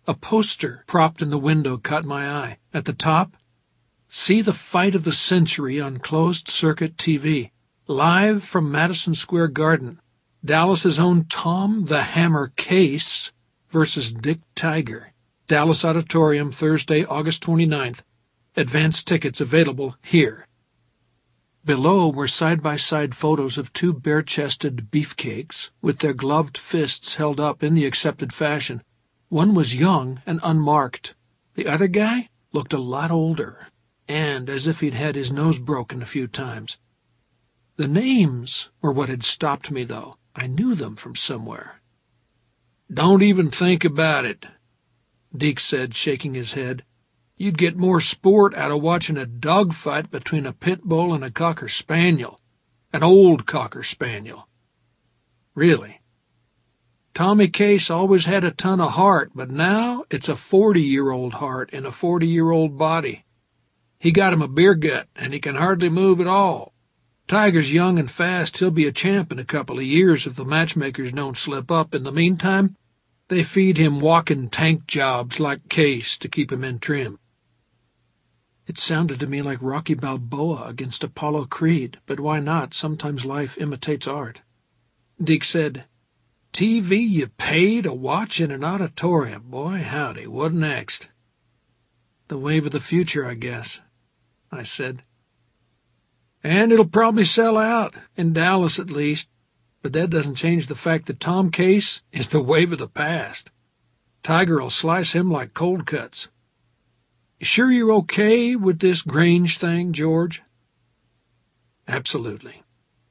A poster propped in the window caught my eye. At the top, "See the fight of the century on closed-circuit TV. Live from Madison Square Garden. Dallas's own Tom the Hammer Case versus Dick Tiger. Dallas Auditorium, Thursday, August 29th. Advance tickets available here." Below were side-by-side photos of two bare-chested beefcakes with their gloved fists held up in the accepted fashion. One was young and unmarked. The other guy looked a lot older, and as if he'd had his nose broken a few times. The names were what had stopped me, though. I knew them from somewhere. "Don't even think about it," Deke said, shaking his head. "You'd get more sport out of watching a dogfight between a pit bull and a cocker spaniel. An old cocker spaniel." "Really?" "Tommy Case always had a ton of heart, but now it's a 40-year-old heart in a 40-year-old body. He got him a beer gut, and he can hardly move at all. Tiger's young and fast. He'll be a champ in a couple of years if the matchmakers don't slip up. In the meantime, they feed him walking tank jobs like Case to keep him in trim." It sounded to me like Rocky Balboa against Apollo Creed, but why not? Sometimes life imitates art. Deke said, "TV you pay to watch in an auditorium. Boy, howdy, what next?" "The wave of the future, I guess," I said. "And it'll probably sell out, in Dallas at least, but that doesn't change the fact that Tom Case is the wave of the past. Tiger'll slice him like cold cuts. You sure you're okay with this Grange thing, George?" "Absolutely."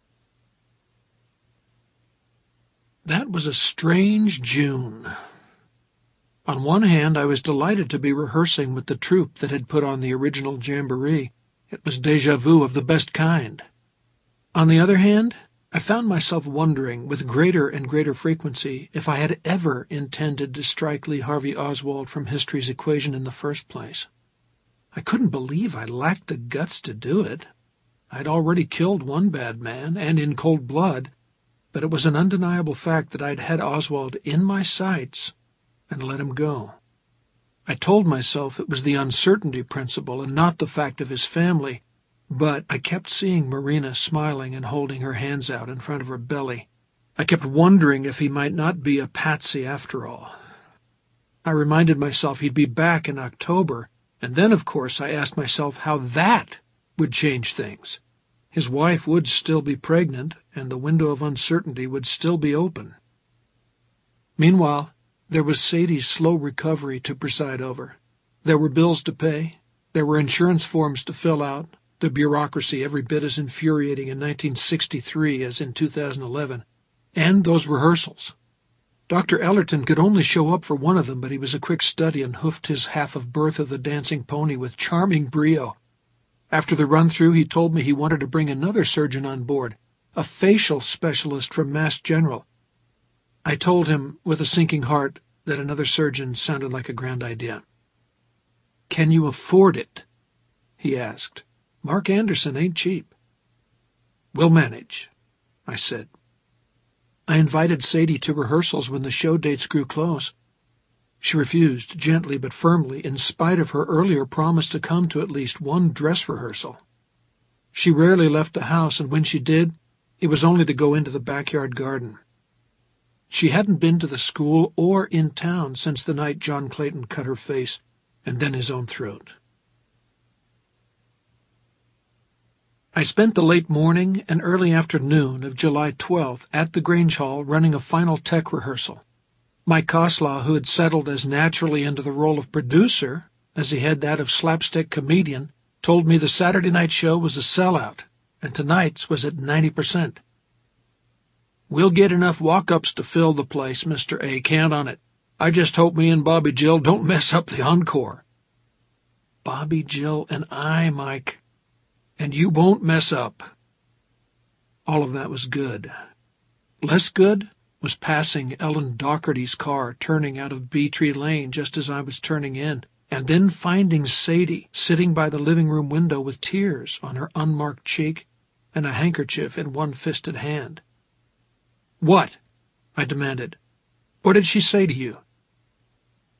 That was a strange June. On one hand, I was delighted to be rehearsing with the troupe that had put on the original Jamboree. It was déjà vu of the best kind. On the other hand, I found myself wondering with greater and greater frequency if I had ever intended to strike Lee Harvey Oswald from history's equation in the first place. I couldn't believe I lacked the guts to do it. I'd already killed one bad man, and in cold blood, but it was an undeniable fact that I'd had Oswald in my sights and let him go. I told myself it was the uncertainty principle and not the fact of his family, but I kept seeing Marina smiling and holding her hands out in front of her belly. I kept wondering if he might not be a patsy after all. I reminded myself he'd be back in October, and then, of course, I asked myself how that would change things. His wife would still be pregnant, and the window of uncertainty would still be open. Meanwhile, there was Sadie's slow recovery to preside over. There were bills to pay. There were insurance forms to fill out, the bureaucracy every bit as infuriating in 1963 as in 2011, and those rehearsals. Dr. Ellerton could only show up for one of them, but he was a quick study and hoofed his half of Birth of the Dancing Pony with charming brio. After the run-through, he told me he wanted to bring another surgeon on board, a facial specialist from Mass General. I told him, with a sinking heart, that another surgeon sounded like a grand idea. "Can you afford it?" he asked. "Mark Anderson ain't cheap." "We'll manage," I said. I invited Sadie to rehearsals when the show dates grew close. She refused, gently but firmly, in spite of her earlier promise to come to at least one dress rehearsal. She rarely left the house, and when she did, it was only to go into the backyard garden. She hadn't been to the school or in town since the night John Clayton cut her face and then his own throat. I spent the late morning and early afternoon of July 12th at the Grange Hall running a final tech rehearsal. Mike Koslaw, who had settled as naturally into the role of producer as he had that of slapstick comedian, told me the Saturday night show was a sellout, and tonight's was at 90%. "We'll get enough walk-ups to fill the place, Mr. A. Count on it. I just hope me and Bobby Jill don't mess up the encore." "Bobby Jill and I, Mike. And you won't mess up." All of that was good. Less good was passing Ellen Docherty's car turning out of Bee-Tree Lane just as I was turning in, and then finding Sadie sitting by the living room window with tears on her unmarked cheek and a handkerchief in one fisted hand. "What?" I demanded. "What did she say to you?"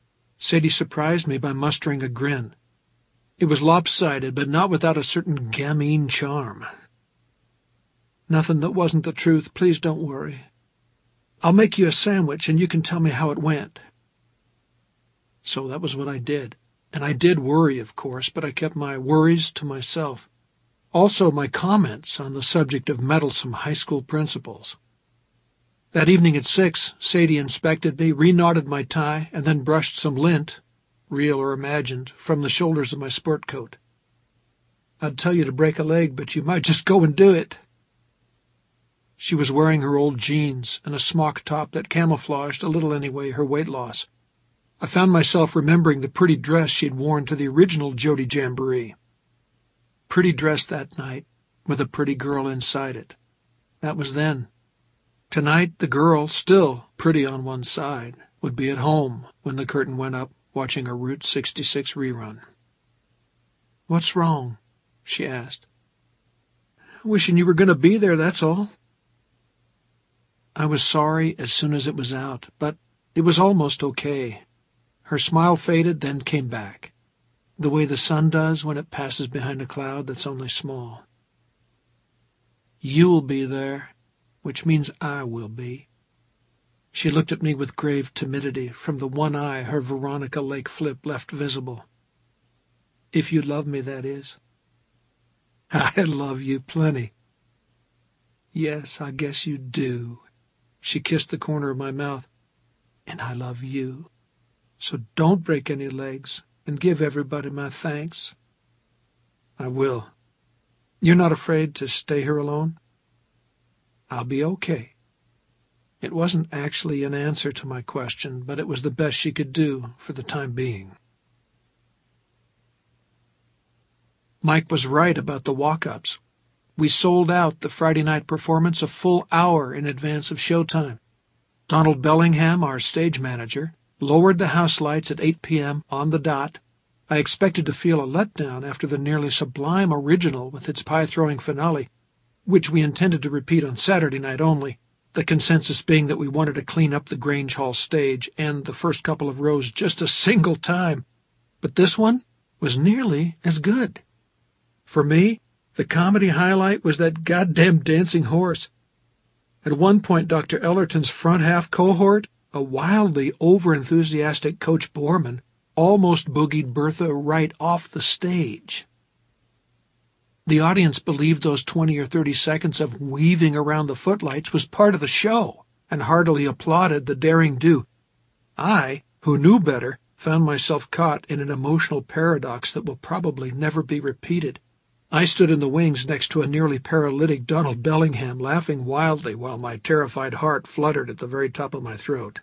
Sadie surprised me by mustering a grin. It was lopsided, but not without a certain gamine charm. "Nothing that wasn't the truth. Please don't worry. I'll make you a sandwich, and you can tell me how it went." So that was what I did. And I did worry, of course, but I kept my worries to myself. Also my comments on the subject of meddlesome high school principals. That evening at 6, Sadie inspected me, re-knotted my tie, and then brushed some lint, real or imagined, from the shoulders of my sport coat. "I'd tell you to break a leg, but you might just go and do it." She was wearing her old jeans and a smock top that camouflaged, a little anyway, her weight loss. I found myself remembering the pretty dress she'd worn to the original Jody Jamboree. Pretty dress that night, with a pretty girl inside it. That was then. Tonight, the girl, still pretty on one side, would be at home when the curtain went up, watching a Route 66 rerun. "What's wrong?" she asked. "Wishing you were going to be there, that's all." I was sorry as soon as it was out, but it was almost okay. Her smile faded, then came back, the way the sun does when it passes behind a cloud that's only small. "You'll be there, which means I will be." She looked at me with grave timidity from the one eye her Veronica Lake flip left visible. "If you love me, that is." "I love you plenty." "Yes, I guess you do." She kissed the corner of my mouth. "And I love you. So don't break any legs, and give everybody my thanks." "I will. You're not afraid to stay here alone?" "I'll be okay." It wasn't actually an answer to my question, but it was the best she could do for the time being. Mike was right about the walk-ups. We sold out the Friday night performance a full hour in advance of showtime. Donald Bellingham, our stage manager, lowered the house lights at 8 p.m. on the dot. I expected to feel a letdown after the nearly sublime original with its pie-throwing finale, which we intended to repeat on Saturday night only, the consensus being that we wanted to clean up the Grange Hall stage and the first couple of rows just a single time. But this one was nearly as good. For me, the comedy highlight was that goddamn dancing horse. At one point, Dr. Ellerton's front-half cohort, a wildly over-enthusiastic Coach Borman, almost boogied Bertha right off the stage. The audience believed those 20 or 30 seconds of weaving around the footlights was part of the show, and heartily applauded the daring do. I, who knew better, found myself caught in an emotional paradox that will probably never be repeated. I stood in the wings next to a nearly paralytic Donald Bellingham, laughing wildly while my terrified heart fluttered at the very top of my throat.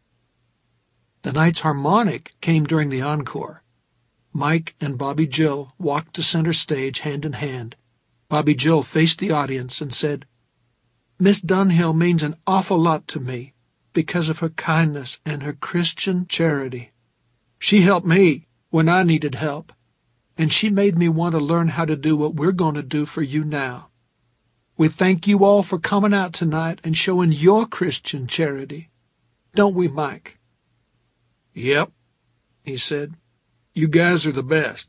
The night's harmonic came during the encore. Mike and Bobby Jill walked to center stage hand in hand. Bobby Jill faced the audience and said, "Miss Dunhill means an awful lot to me because of her kindness and her Christian charity. She helped me when I needed help. And she made me want to learn how to do what we're going to do for you now. We thank you all for coming out tonight and showing your Christian charity. Don't we, Mike?" "Yep," he said. "You guys are the best."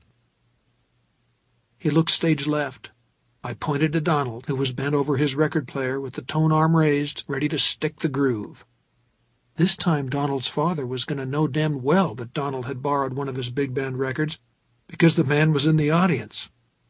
He looked stage left. I pointed to Donald, who was bent over his record player with the tone arm raised, ready to stick the groove. This time Donald's father was going to know damned well that Donald had borrowed one of his big band records, because the man was in the audience.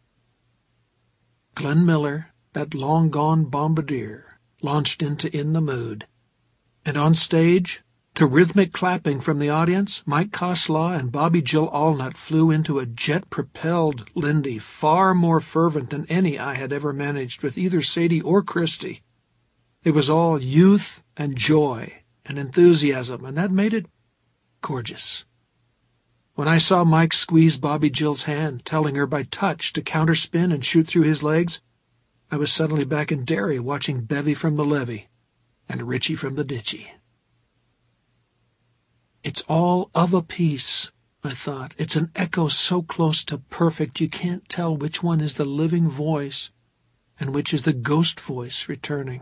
Glenn Miller, that long-gone bombardier, launched into In the Mood. And on stage, to rhythmic clapping from the audience, Mike Koslaw and Bobby Jill Allnut flew into a jet-propelled Lindy far more fervent than any I had ever managed with either Sadie or Christy. It was all youth and joy and enthusiasm, and that made it gorgeous. When I saw Mike squeeze Bobby Jill's hand, telling her by touch to counterspin and shoot through his legs, I was suddenly back in Derry watching Bevy from the Levee and Richie from the Ditchy. It's all of a piece, I thought. It's an echo so close to perfect you can't tell which one is the living voice and which is the ghost voice returning.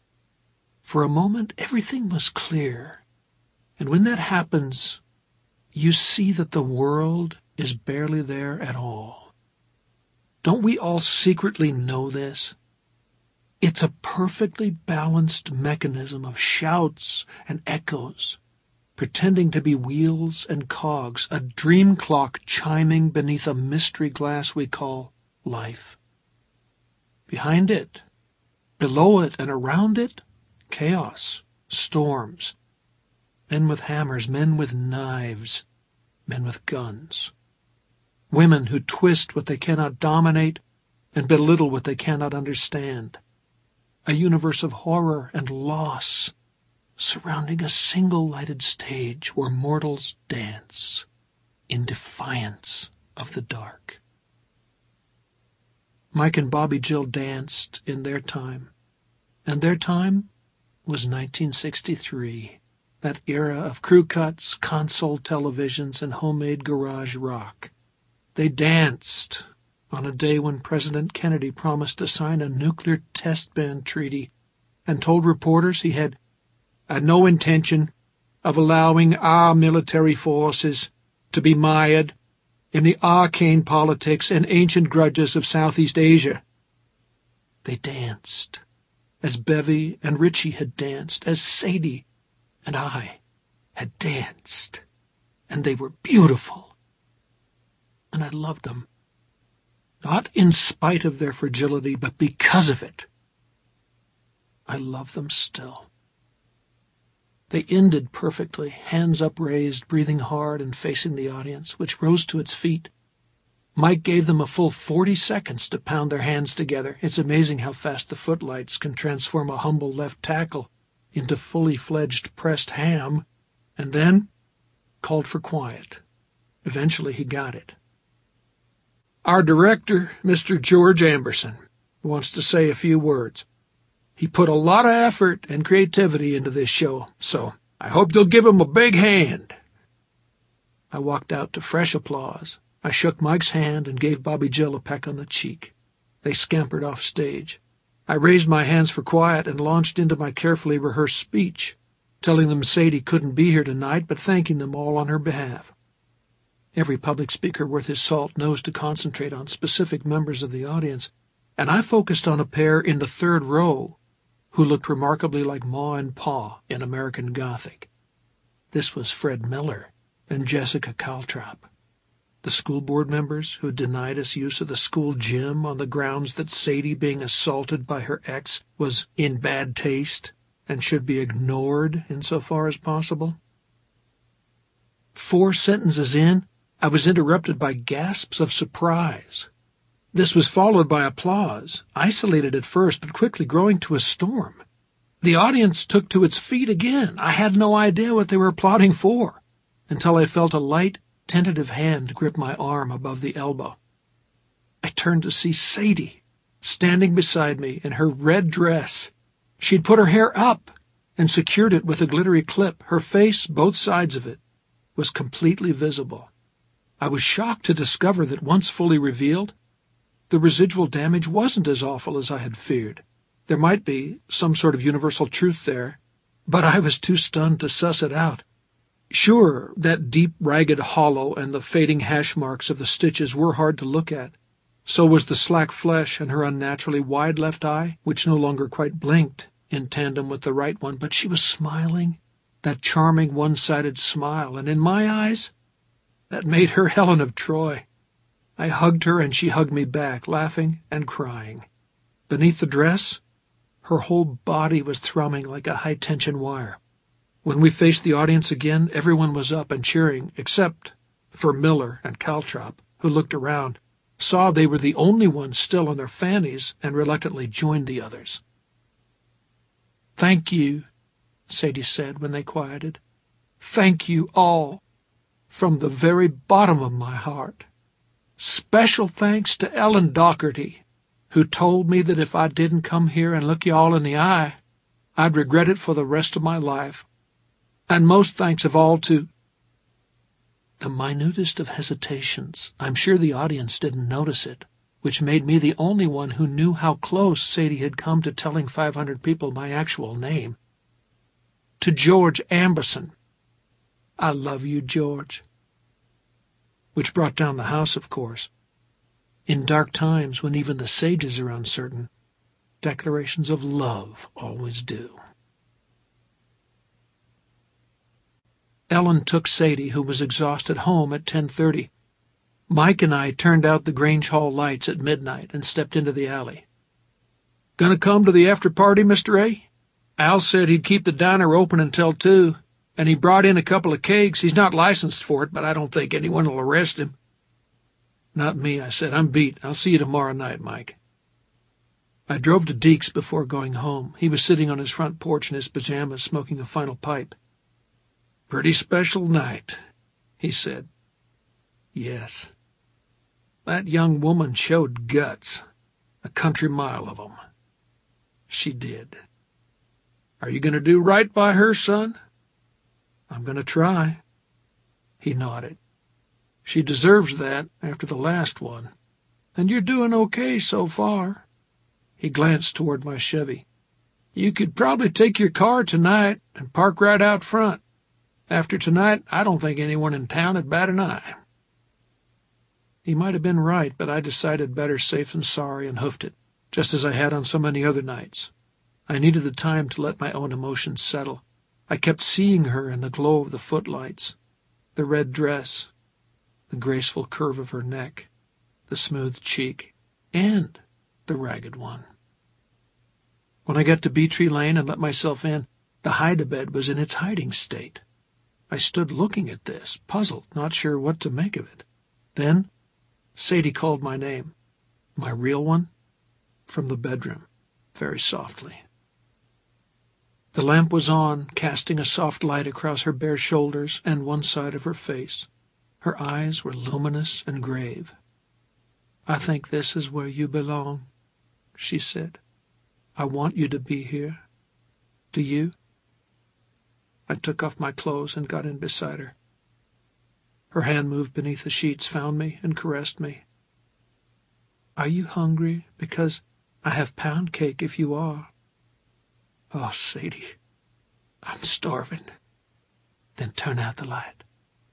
For a moment, everything was clear, and when that happens, you see that the world is barely there at all. Don't we all secretly know this? It's a perfectly balanced mechanism of shouts and echoes, pretending to be wheels and cogs, a dream clock chiming beneath a mystery glass we call life. Behind it, below it, and around it, chaos, storms, men with hammers, men with knives, men with guns, women who twist what they cannot dominate and belittle what they cannot understand, a universe of horror and loss surrounding a single lighted stage where mortals dance in defiance of the dark. Mike and Bobby Jill danced in their time, and their time was 1963, that era of crew cuts, console televisions, and homemade garage rock. They danced on a day when President Kennedy promised to sign a nuclear test ban treaty and told reporters he had no intention of allowing our military forces to be mired in the arcane politics and ancient grudges of Southeast Asia. They danced, as Bevy and Richie had danced, as Sadie and I had danced, and they were beautiful. And I loved them, not in spite of their fragility, but because of it. I love them still. They ended perfectly, hands upraised, breathing hard and facing the audience, which rose to its feet. Mike gave them a full 40 seconds to pound their hands together. It's amazing how fast the footlights can transform a humble left tackle into fully fledged pressed ham, and then called for quiet. Eventually he got it. Our director, Mr. George Amberson, wants to say a few words. He put a lot of effort and creativity into this show, so I hope you'll give him a big hand. I walked out to fresh applause. I shook Mike's hand and gave Bobby Jill a peck on the cheek. They scampered off stage. I raised my hands for quiet and launched into my carefully rehearsed speech, telling them Sadie couldn't be here tonight, but thanking them all on her behalf. Every public speaker worth his salt knows to concentrate on specific members of the audience, and I focused on a pair in the third row who looked remarkably like Ma and Pa in American Gothic. This was Fred Miller and Jessica Caltrop, the school board members who had denied us use of the school gym on the grounds that Sadie being assaulted by her ex was in bad taste and should be ignored insofar as possible. 4 sentences in, I was interrupted by gasps of surprise. This was followed by applause, isolated at first, but quickly growing to a storm. The audience took to its feet again. I had no idea what they were applauding for, until I felt a light, tentative hand grip my arm above the elbow. I turned to see Sadie, standing beside me in her red dress. She'd put her hair up and secured it with a glittery clip. Her face, both sides of it, was completely visible. I was shocked to discover that once fully revealed, the residual damage wasn't as awful as I had feared. There might be some sort of universal truth there, but I was too stunned to suss it out. Sure, that deep, ragged hollow and the fading hash marks of the stitches were hard to look at. So was the slack flesh and her unnaturally wide left eye, which no longer quite blinked in tandem with the right one, but she was smiling, that charming one-sided smile, and in my eyes, that made her Helen of Troy. I hugged her, and she hugged me back, laughing and crying. Beneath the dress, her whole body was thrumming like a high-tension wire. When we faced the audience again, everyone was up and cheering, except for Miller and Caltrop, who looked around, saw they were the only ones still on their fannies, and reluctantly joined the others. "Thank you," Sadie said when they quieted. "Thank you all, from the very bottom of my heart. Special thanks to Ellen Dougherty, who told me that if I didn't come here and look you all in the eye, I'd regret it for the rest of my life. And most thanks of all to—" The minutest of hesitations, I'm sure the audience didn't notice it, which made me the only one who knew how close Sadie had come to telling 500 people my actual name. "To George Amberson. I love you, George. which brought down the house, of course. In dark times, when even the sages are uncertain, declarations of love always do. Ellen took Sadie, who was exhausted, home at 10:30. Mike and I turned out the Grange Hall lights at midnight and stepped into the alley. "Gonna come to the after-party, Mr. A? Al said he'd keep the diner open until 2, and he brought in a couple of kegs. He's not licensed for it, but I don't think anyone will arrest him." "Not me," I said. "I'm beat. I'll see you tomorrow night, Mike." I drove to Deke's before going home. He was sitting on his front porch in his pajamas, smoking a final pipe. "Pretty special night," he said. "Yes. That young woman showed guts, a country mile of 'em. She did. Are you going to do right by her, son?" "I'm going to try." He nodded. "She deserves that after the last one. And you're doing okay so far." He glanced toward my Chevy. "You could probably take your car tonight and park right out front. After tonight, I don't think anyone in town would bat an eye." He might have been right, but I decided better safe than sorry and hoofed it, just as I had on so many other nights. I needed the time to let my own emotions settle. I kept seeing her in the glow of the footlights, the red dress, the graceful curve of her neck, the smooth cheek, and the ragged one. When I got to Bee-Tree Lane and let myself in, the hide-a-bed was in its hiding state. I stood looking at this, puzzled, not sure what to make of it. Then Sadie called my name, my real one, from the bedroom, very softly. The lamp was on, casting a soft light across her bare shoulders and one side of her face. Her eyes were luminous and grave. "I think this is where you belong," she said. "I want you to be here. Do you?" I took off my clothes and got in beside her. Her hand moved beneath the sheets, found me, and caressed me. "Are you hungry? Because I have pound cake if you are." "Oh, Sadie, I'm starving." "Then turn out the light."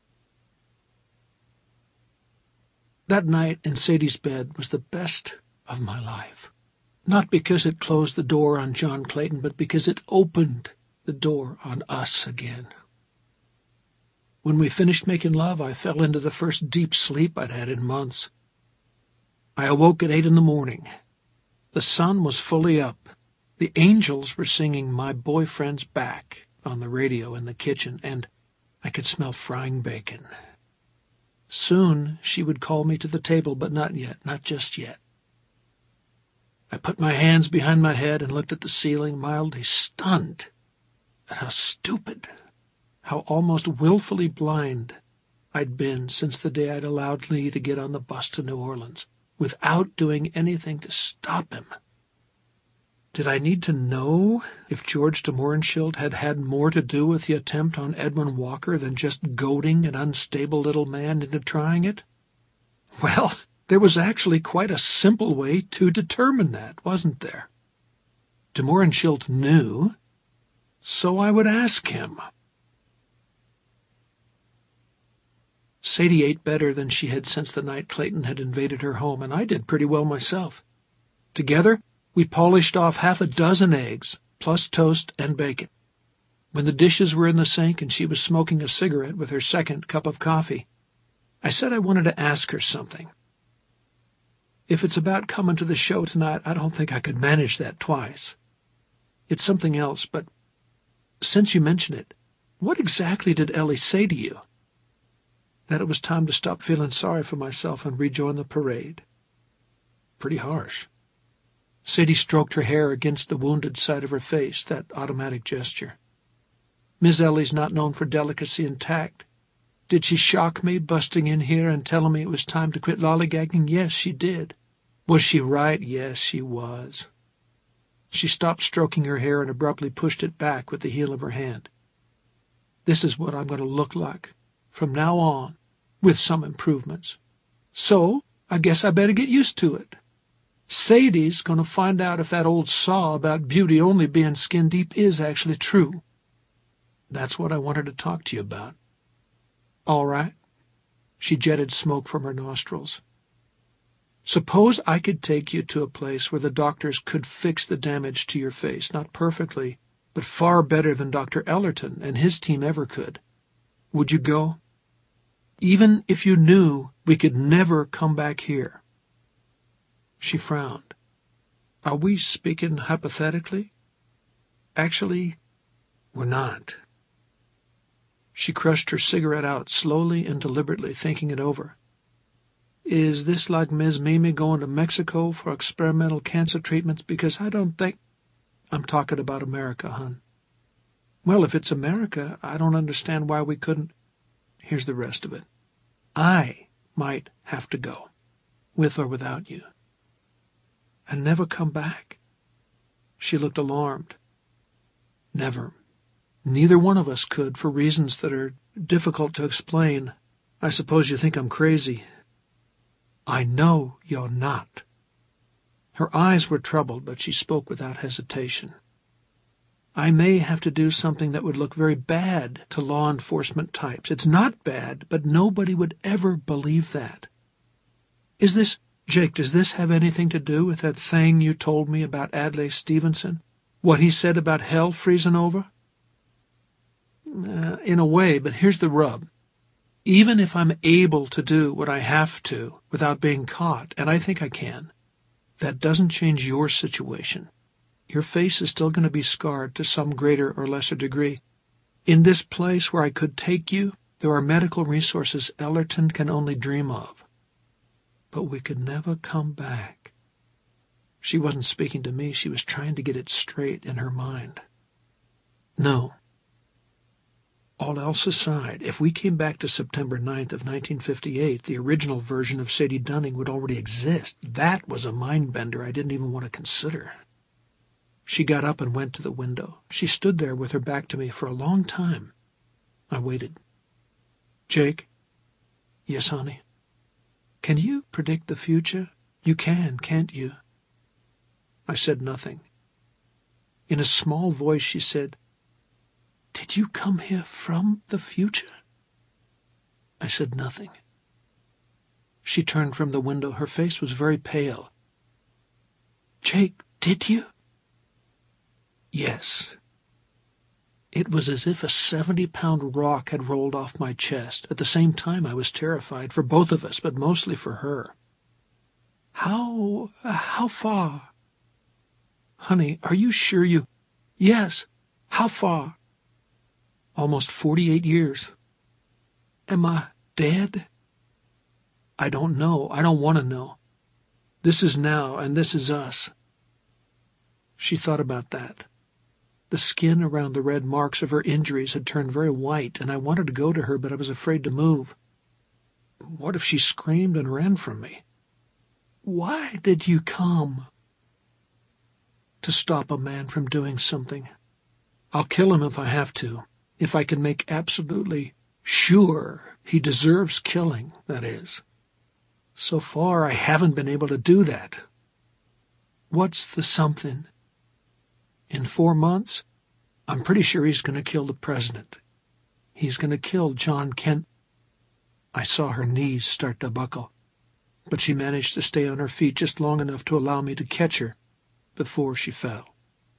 That night in Sadie's bed was the best of my life. Not because it closed the door on John Clayton, but because it opened the door on us again. When we finished making love, I fell into the first deep sleep I'd had in months. I awoke at 8 in the morning. The sun was fully up. The angels were singing "My Boyfriend's Back" on the radio in the kitchen, and I could smell frying bacon. Soon she would call me to the table, but not yet, not just yet. I put my hands behind my head and looked at the ceiling, mildly stunned at how stupid, how almost willfully blind I'd been since the day I'd allowed Lee to get on the bus to New Orleans, without doing anything to stop him. Did I need to know if George de Mohrenschildt had had more to do with the attempt on Edwin Walker than just goading an unstable little man into trying it? Well, there was actually quite a simple way to determine that, wasn't there? De Mohrenschildt knew, so I would ask him. Sadie ate better than she had since the night Clayton had invaded her home, and I did pretty well myself. Together, we polished off half a dozen eggs, plus toast and bacon. When the dishes were in the sink and she was smoking a cigarette with her second cup of coffee, I said I wanted to ask her something. If it's about coming to the show tonight, I don't think I could manage that twice. It's something else, but since you mention it, what exactly did Ellie say to you? That it was time to stop feeling sorry for myself and rejoin the parade. Pretty harsh. Sadie stroked her hair against the wounded side of her face, that automatic gesture. Miss Ellie's not known for delicacy and tact. Did she shock me, busting in here and telling me it was time to quit lollygagging? Yes, she did. Was she right? Yes, she was. She stopped stroking her hair and abruptly pushed it back with the heel of her hand. This is what I'm going to look like from now on, with some improvements. So I guess I better get used to it. Sadie's going to find out if that old saw about beauty only being skin deep is actually true. That's what I wanted to talk to you about. All right? She jetted smoke from her nostrils. Suppose I could take you to a place where the doctors could fix the damage to your face, not perfectly, but far better than Dr. Ellerton and his team ever could. Would you go? Even if you knew we could never come back here. She frowned. Are we speaking hypothetically? Actually, we're not. She crushed her cigarette out slowly and deliberately, thinking it over. Is this like Ms. Mimi going to Mexico for experimental cancer treatments? Because I don't think... I'm talking about America, hon. Well, if it's America, I don't understand why we couldn't... Here's the rest of it. I might have to go, with or without you. And never come back? She looked alarmed. Never. Neither one of us could, for reasons that are difficult to explain. I suppose you think I'm crazy. I know you're not. Her eyes were troubled, but she spoke without hesitation. I may have to do something that would look very bad to law enforcement types. It's not bad, but nobody would ever believe that. Jake, does this have anything to do with that thing you told me about Adlai Stevenson? What he said about hell freezing over? In a way, but here's the rub. Even if I'm able to do what I have to without being caught, and I think I can, that doesn't change your situation. Your face is still going to be scarred to some greater or lesser degree. In this place where I could take you, there are medical resources Ellerton can only dream of. But we could never come back. She wasn't speaking to me. She was trying to get it straight in her mind. No. All else aside, if we came back to September 9th of 1958, the original version of Sadie Dunning would already exist. That was a mind-bender I didn't even want to consider. She got up and went to the window. She stood there with her back to me for a long time. I waited. Jake? Yes, honey? Can you predict the future? You can, can't you? I said nothing. In a small voice she said, Did you come here from the future? I said nothing. She turned from the window. Her face was very pale. Jake, did you? Yes. It was as if a 70-pound rock had rolled off my chest. At the same time, I was terrified, for both of us, but mostly for her. How far? Honey, are you sure you... Yes. How far? Almost 48 years. Am I dead? I don't know. I don't want to know. This is now, and this is us. She thought about that. The skin around the red marks of her injuries had turned very white, and I wanted to go to her, but I was afraid to move. What if she screamed and ran from me? Why did you come? To stop a man from doing something. I'll kill him if I have to, if I can make absolutely sure he deserves killing, that is. So far, I haven't been able to do that. What's the something? In 4 months, I'm pretty sure he's going to kill the president. He's going to kill John Kent. I saw her knees start to buckle, but she managed to stay on her feet just long enough to allow me to catch her before she fell.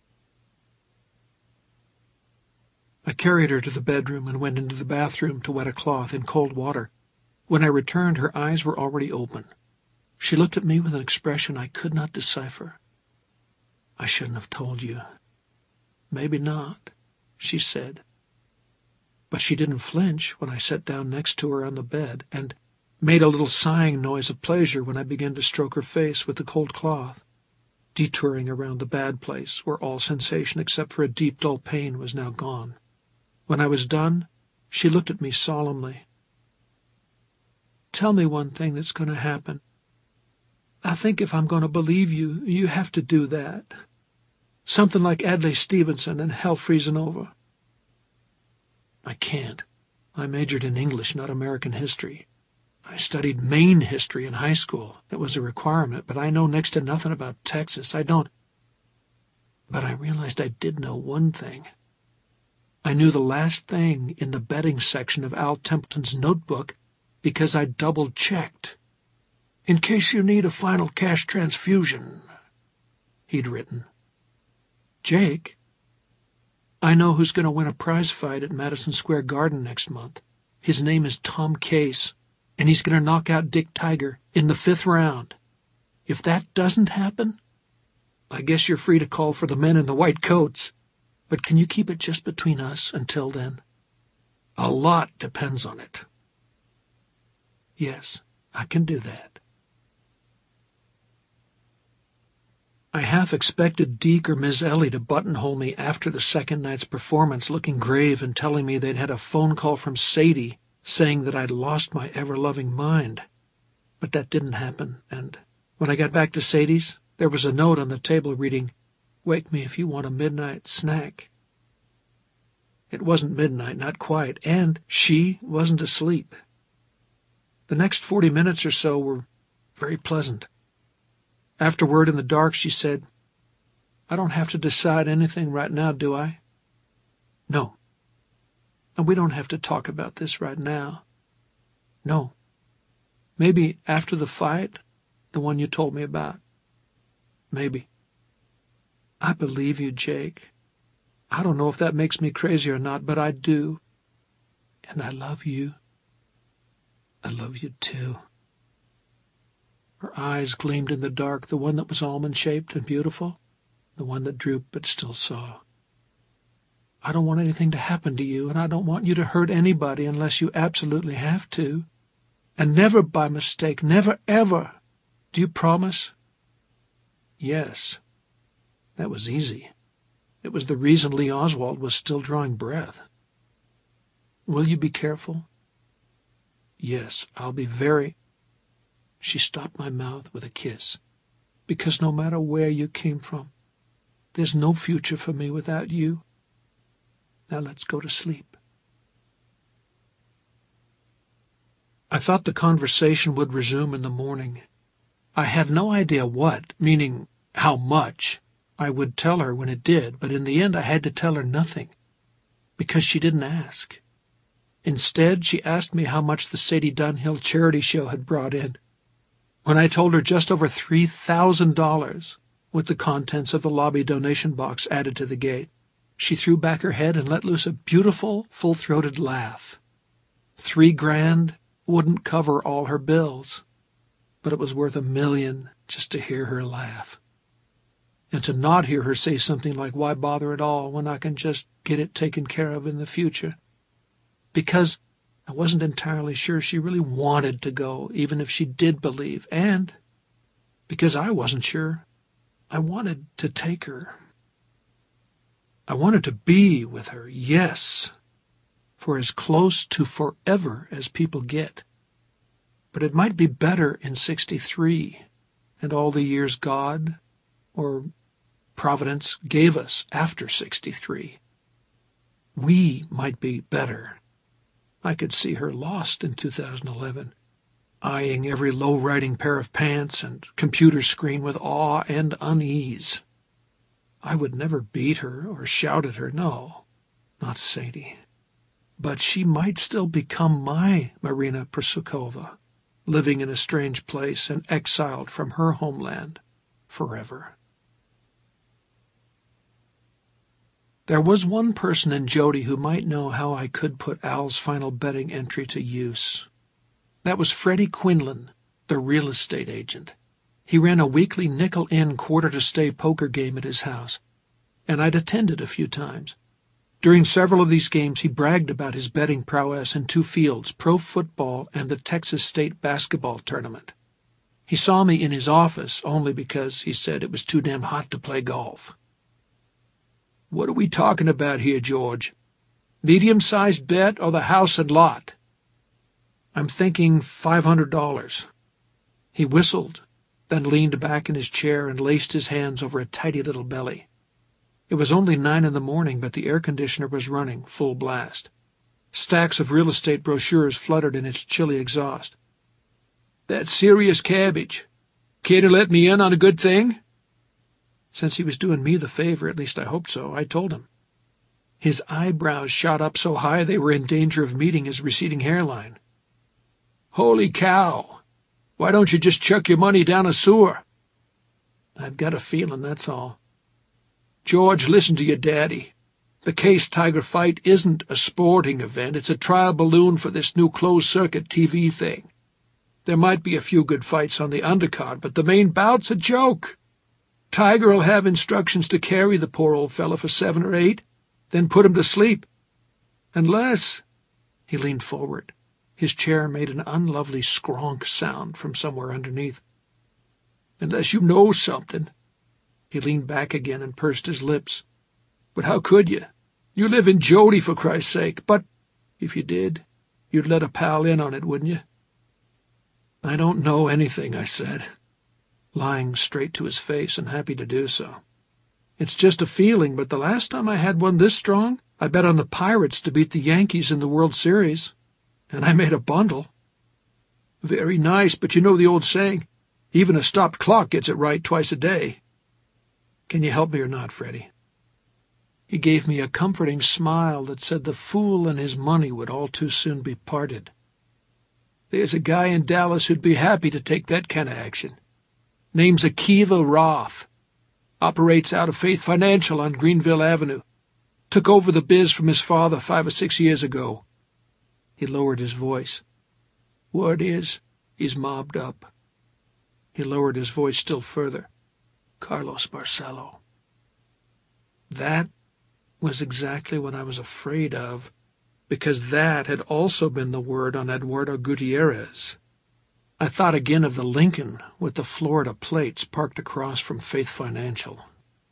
I carried her to the bedroom and went into the bathroom to wet a cloth in cold water. When I returned, her eyes were already open. She looked at me with an expression I could not decipher. I shouldn't have told you. Maybe not, she said. But she didn't flinch when I sat down next to her on the bed and made a little sighing noise of pleasure when I began to stroke her face with the cold cloth, detouring around the bad place where all sensation except for a deep, dull pain was now gone. When I was done, she looked at me solemnly. Tell me one thing that's going to happen. I think if I'm going to believe you, you have to do that. Something like Adlai Stevenson and hell freezing over. I can't. I majored in English, not American history. I studied Maine history in high school. That was a requirement, but I know next to nothing about Texas. I don't. But I realized I did know one thing. I knew the last thing in the betting section of Al Templeton's notebook because I double-checked. "In case you need a final cash transfusion," he'd written. "Jake, I know who's going to win a prize fight at Madison Square Garden next month. His name is Tom Case, and he's going to knock out Dick Tiger in the 5th round. If that doesn't happen, I guess you're free to call for the men in the white coats. But can you keep it just between us until then? A lot depends on it." "Yes, I can do that." I half expected Deke or Miss Ellie to buttonhole me after the second night's performance, looking grave and telling me they'd had a phone call from Sadie saying that I'd lost my ever-loving mind. But that didn't happen, and when I got back to Sadie's, there was a note on the table reading, "Wake me if you want a midnight snack." It wasn't midnight, not quite, and she wasn't asleep. The next 40 minutes or so were very pleasant. Afterward, in the dark, she said, "I don't have to decide anything right now, do I?" "No." "And we don't have to talk about this right now." "No." "Maybe after the fight, the one you told me about." "Maybe." "I believe you, Jake. I don't know if that makes me crazy or not, but I do. And I love you. I love you too." Her eyes gleamed in the dark, the one that was almond-shaped and beautiful, the one that drooped but still saw. "I don't want anything to happen to you, and I don't want you to hurt anybody unless you absolutely have to. And never by mistake, never, ever. Do you promise?" Yes. That was easy. It was the reason Lee Oswald was still drawing breath. "Will you be careful?" "Yes, I'll be very—" She stopped my mouth with a kiss. "Because no matter where you came from, there's no future for me without you. Now let's go to sleep." I thought the conversation would resume in the morning. I had no idea what, meaning how much, I would tell her when it did, but in the end I had to tell her nothing, because she didn't ask. Instead, she asked me how much the Sadie Dunhill charity show had brought in. When I told her just over $3,000, with the contents of the lobby donation box added to the gate, she threw back her head and let loose a beautiful, full-throated laugh. $3,000 wouldn't cover all her bills, but it was worth $1 million just to hear her laugh. And to not hear her say something like, "Why bother at all when I can just get it taken care of in the future?" Because I wasn't entirely sure she really wanted to go, even if she did believe, and because I wasn't sure I wanted to take her. I wanted to be with her, yes, for as close to forever as people get. But it might be better in 63 and all the years God, or Providence, gave us after 63. We might be better. I could see her lost in 2011, eyeing every low-riding pair of pants and computer screen with awe and unease. I would never beat her or shout at her, no, not Sadie. But she might still become my Marina Persukova, living in a strange place and exiled from her homeland forever. There was one person in Jody who might know how I could put Al's final betting entry to use. That was Freddie Quinlan, the real estate agent. He ran a weekly nickel-in, quarter-to-stay poker game at his house, and I'd attended a few times. During several of these games, he bragged about his betting prowess in 2 fields, pro football and the Texas State basketball tournament. He saw me in his office only because he said it was too damn hot to play golf. "What are we talking about here, George? Medium-sized bet or the house and lot?" "I'm thinking $500. He whistled, then leaned back in his chair and laced his hands over a tidy little belly. It was only 9 in the morning, but the air conditioner was running full blast. Stacks of real estate brochures fluttered in its chilly exhaust. "That's serious cabbage. Care to let me in on a good thing?" Since he was doing me the favor, at least I hoped so, I told him. His eyebrows shot up so high they were in danger of meeting his receding hairline. Holy cow! Why don't you just chuck your money down a sewer? I've got a feeling, that's all. George, listen to your daddy. The Case-Tiger fight isn't a sporting event. It's a trial balloon for this new closed-circuit TV thing. There might be a few good fights on the undercard, but the main bout's a joke. Tiger'll have instructions to carry the poor old fella for 7 or 8, then put him to sleep. Unless— He leaned forward. His chair made an unlovely skronk sound from somewhere underneath. Unless you know something. He leaned back again and pursed his lips. But how could you? You live in Jody, for Christ's sake. But if you did, you'd let a pal in on it, wouldn't you? I don't know anything, I said, lying straight to his face and happy to do so. It's just a feeling, but the last time I had one this strong, I bet on the Pirates to beat the Yankees in the World Series, and I made a bundle. Very nice, but you know the old saying, even a stopped clock gets it right twice a day. Can you help me or not, Freddie? He gave me a comforting smile that said the fool and his money would all too soon be parted. There's a guy in Dallas who'd be happy to take that kind of action. Name's Akiva Roth. Operates out of Faith Financial on Greenville Avenue. Took over the biz from his father 5 or 6 years ago. He lowered his voice. Word is, he's mobbed up. He lowered his voice still further. Carlos Barcelo. That was exactly what I was afraid of, because that had also been the word on Eduardo Gutierrez. I thought again of the Lincoln with the Florida plates parked across from Faith Financial.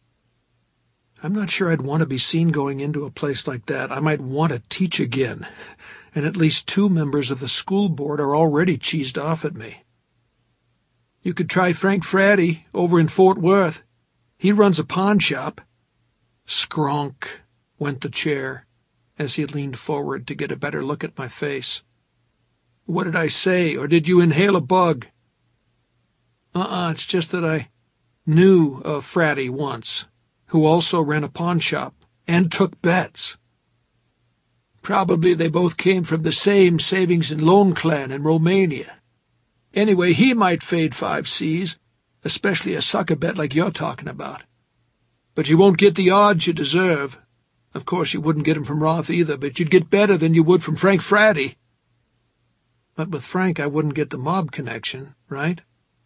I'm not sure I'd want to be seen going into a place like that. I might want to teach again, and at least 2 members of the school board are already cheesed off at me. You could try Frank Fratty over in Fort Worth. He runs a pawn shop. Skronk, went the chair, as he leaned forward to get a better look at my face. What did I say, or did you inhale a bug? It's just that I knew a Fratty once, who also ran a pawn shop and took bets. Probably they both came from the same savings and loan clan in Romania. Anyway, he might fade 5 Cs, especially a sucker bet like you're talking about. But you won't get the odds you deserve. Of course, you wouldn't get 'em from Roth either, but you'd get better than you would from Frank Fratty. But with Frank, I wouldn't get the mob connection, right?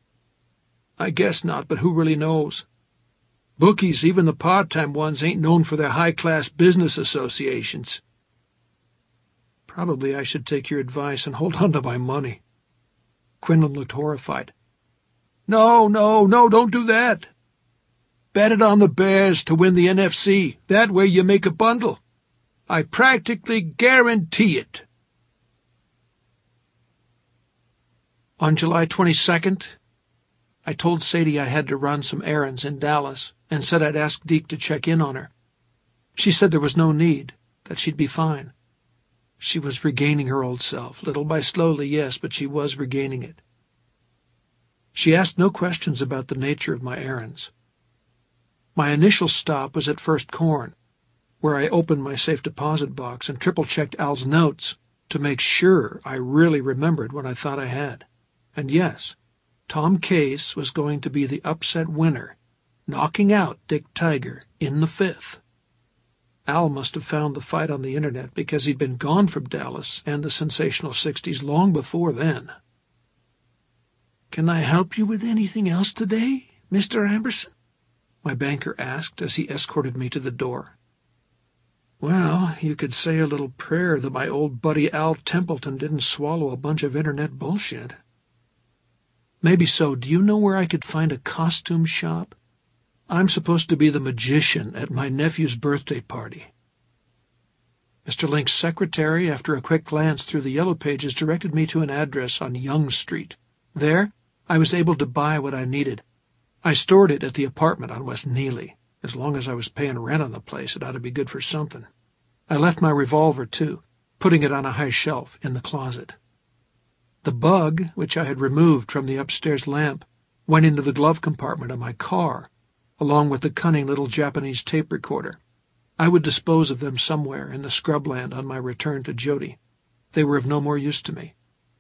I guess not, but who really knows? Bookies, even the part-time ones, ain't known for their high-class business associations. Probably I should take your advice and hold on to my money. Quinlan looked horrified. No, don't do that. Bet it on the Bears to win the NFC. That way you make a bundle. I practically guarantee it. On July 22nd, I told Sadie I had to run some errands in Dallas and said I'd ask Deke to check in on her. She said there was no need, that she'd be fine. She was regaining her old self, little by slowly, yes, but she was regaining it. She asked no questions about the nature of my errands. My initial stop was at First Corn, where I opened my safe deposit box and triple-checked Al's notes to make sure I really remembered what I thought I had. And yes, Tom Case was going to be the upset winner, knocking out Dick Tiger in the 5th. Al must have found the fight on the internet because he'd been gone from Dallas and the sensational 60s long before then. "Can I help you with anything else today, Mr. Amberson?" my banker asked as he escorted me to the door. Well, you could say a little prayer that my old buddy Al Templeton didn't swallow a bunch of internet bullshit. Maybe so. Do you know where I could find a costume shop? I'm supposed to be the magician at my nephew's birthday party. Mr. Link's secretary, after a quick glance through the yellow pages, directed me to an address on Young Street. There, I was able to buy what I needed. I stored it at the apartment on West Neely. As long as I was paying rent on the place, it ought to be good for something. I left my revolver, too, putting it on a high shelf in the closet. The bug, which I had removed from the upstairs lamp, went into the glove compartment of my car, along with the cunning little Japanese tape recorder. I would dispose of them somewhere in the scrubland on my return to Jody. They were of no more use to me.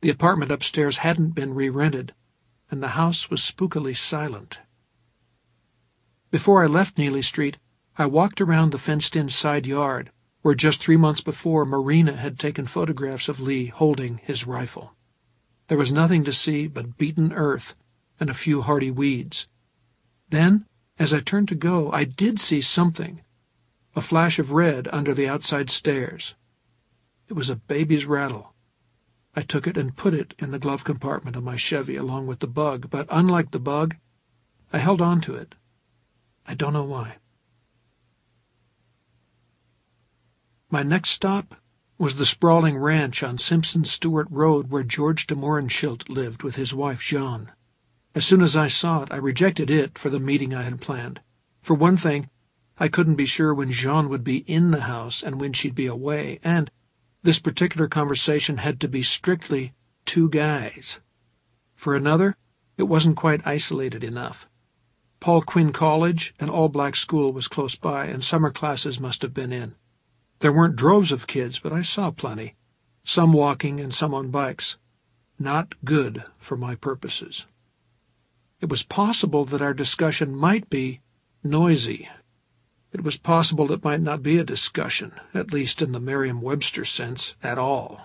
The apartment upstairs hadn't been re-rented, and the house was spookily silent. Before I left Neely Street, I walked around the fenced-in side yard, where just 3 months before Marina had taken photographs of Lee holding his rifle. There was nothing to see but beaten earth and a few hardy weeds. Then, as I turned to go, I did see something, a flash of red under the outside stairs. It was a baby's rattle. I took it and put it in the glove compartment of my Chevy along with the bug, but unlike the bug, I held on to it. I don't know why. My next stop was the sprawling ranch on Simpson Stewart Road where George de Mohrenschildt lived with his wife Jean. As soon as I saw it, I rejected it for the meeting I had planned. For one thing, I couldn't be sure when Jean would be in the house and when she'd be away, and this particular conversation had to be strictly 2 guys. For another, it wasn't quite isolated enough. Paul Quinn College, an all-black school, was close by, and summer classes must have been in. There weren't droves of kids, but I saw plenty, some walking and some on bikes. Not good for my purposes. It was possible that our discussion might be noisy. It was possible it might not be a discussion, at least in the Merriam-Webster sense, at all.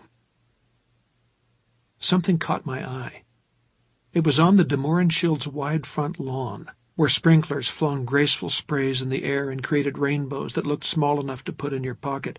Something caught my eye. It was on the de Mohrenschildt's wide front lawn, where sprinklers flung graceful sprays in the air and created rainbows that looked small enough to put in your pocket.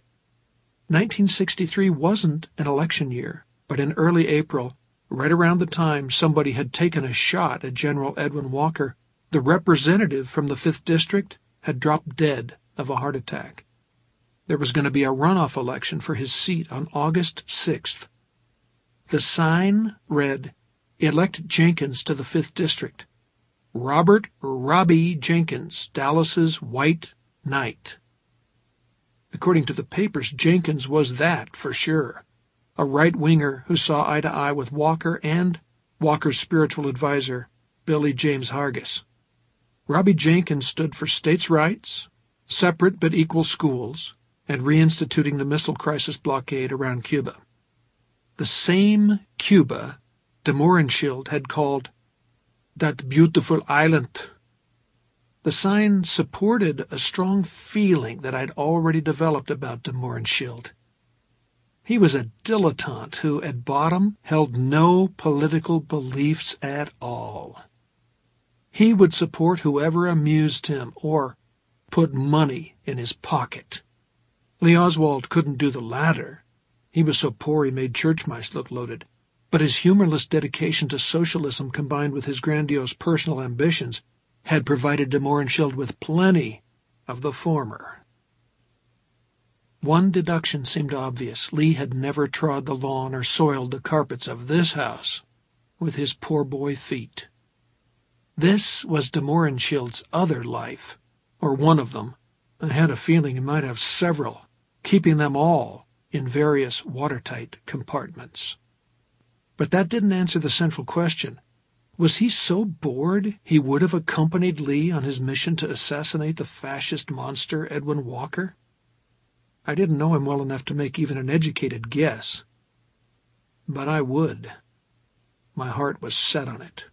1963 wasn't an election year, but in early April, right around the time somebody had taken a shot at General Edwin Walker, the representative from the 5th District had dropped dead of a heart attack. There was going to be a runoff election for his seat on August 6th. The sign read, "Elect Jenkins to the 5th District. Robert Robbie Jenkins, Dallas's White Knight." According to the papers, Jenkins was that for sure. A right-winger who saw eye to eye with Walker and Walker's spiritual advisor, Billy James Hargis. Robbie Jenkins stood for states' rights, separate but equal schools, and reinstituting the missile crisis blockade around Cuba. The same Cuba de Mohrenschildt had called "that beautiful island." The sign supported a strong feeling that I'd already developed about de Mohrenschildt. He was a dilettante who, at bottom, held no political beliefs at all. He would support whoever amused him or put money in his pocket. Lee Oswald couldn't do the latter. He was so poor he made church mice look loaded. But his humorless dedication to socialism combined with his grandiose personal ambitions had provided de Mohrenschildt with plenty of the former. One deduction seemed obvious. Lee had never trod the lawn or soiled the carpets of this house with his poor boy feet. This was de Mohrenschildt's other life, or one of them. I had a feeling he might have several, keeping them all in various watertight compartments. But that didn't answer the central question. Was he so bored he would have accompanied Lee on his mission to assassinate the fascist monster Edwin Walker? I didn't know him well enough to make even an educated guess. But I would. My heart was set on it.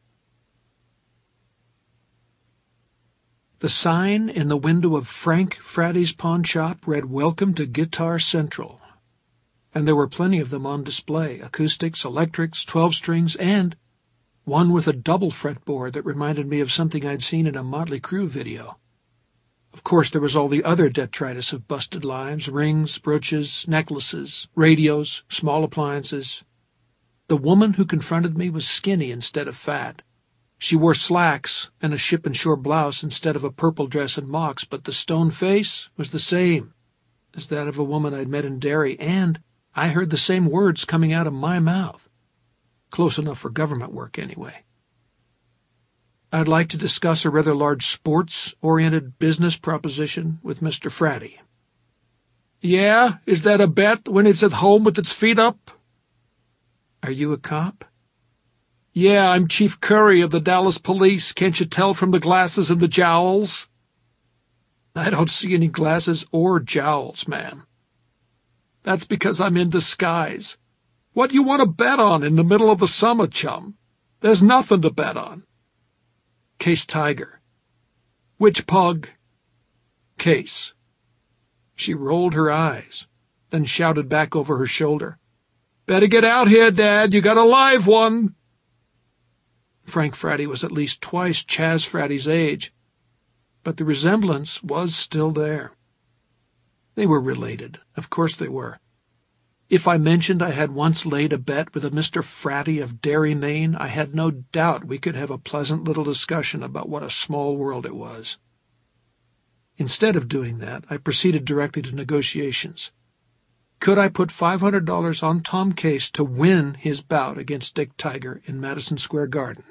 The sign in the window of Frank Fratty's pawn shop read, "Welcome to Guitar Central." And there were plenty of them on display, acoustics, electrics, 12-strings, and one with a double fretboard that reminded me of something I'd seen in a Motley Crue video. Of course, there was all the other detritus of busted lives, rings, brooches, necklaces, radios, small appliances. The woman who confronted me was skinny instead of fat. She wore slacks and a ship and shore blouse instead of a purple dress and mocks, but the stone face was the same as that of a woman I'd met in Derry, and I heard the same words coming out of my mouth. Close enough for government work, anyway. I'd like to discuss a rather large sports-oriented business proposition with Mr. Fratty. Yeah? Is that a bet when it's at home with its feet up? Are you a cop? Yeah, I'm Chief Curry of the Dallas Police. Can't you tell from the glasses and the jowls? I don't see any glasses or jowls, ma'am. That's because I'm in disguise. What do you want to bet on in the middle of the summer, chum? There's nothing to bet on. Case Tiger. Which pug? Case. She rolled her eyes, then shouted back over her shoulder, Better get out here, Dad. You got a live one. Frank Fratty was at least twice Chas Fratty's age, but the resemblance was still there. They were related. Of course they were. If I mentioned I had once laid a bet with a Mr. Fratty of Derry, Maine, I had no doubt we could have a pleasant little discussion about what a small world it was. Instead of doing that, I proceeded directly to negotiations. Could I put $500 on Tom Case to win his bout against Dick Tiger in Madison Square Garden?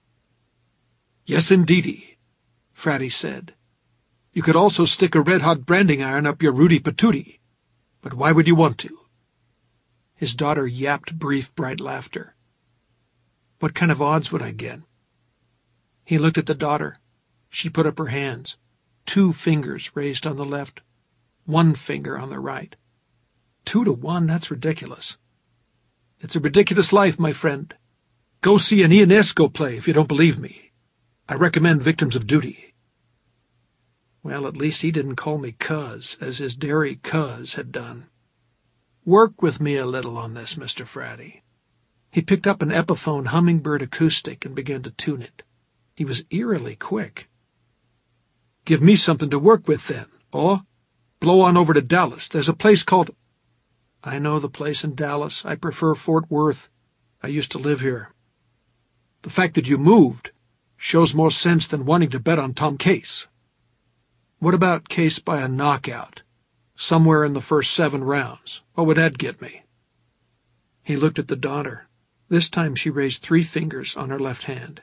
Yes, indeedy, Fratty said. You could also stick a red-hot branding iron up your Rudy Patootie. But why would you want to? His daughter yapped brief, bright laughter. What kind of odds would I get? He looked at the daughter. She put up her hands, 2 fingers raised on the left, 1 finger on the right. 2 to 1, that's ridiculous. It's a ridiculous life, my friend. Go see an Ionesco play if you don't believe me. I recommend Victims of Duty. Well, at least he didn't call me cuz, as his Derry cuz had done. Work with me a little on this, Mr. Fratty. He picked up an Epiphone Hummingbird acoustic and began to tune it. He was eerily quick. Give me something to work with, then, or blow on over to Dallas. There's a place called... I know the place in Dallas. I prefer Fort Worth. I used to live here. The fact that you moved shows more sense than wanting to bet on Tom Case. What about Case by a knockout, somewhere in the first 7 rounds? What would that get me? He looked at the daughter. This time she raised 3 fingers on her left hand.